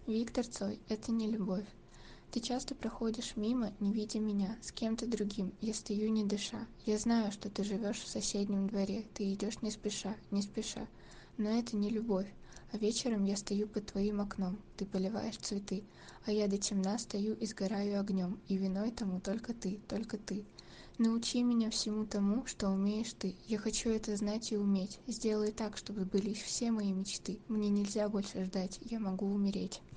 Виктор Цой, это не любовь. Ты часто проходишь мимо, не видя меня, с кем-то другим. Я стою, не дыша. Я знаю, что ты живешь в соседнем дворе. Ты идешь не спеша, не спеша. Но это не любовь. А вечером я стою под твоим окном. Ты поливаешь цветы. А я до темна стою и сгораю огнем. И виной тому только ты, только ты. Научи меня всему тому, что умеешь ты. Я хочу это знать и уметь. Сделай так, чтобы сбылись все мои мечты. Мне нельзя больше ждать. Я могу умереть.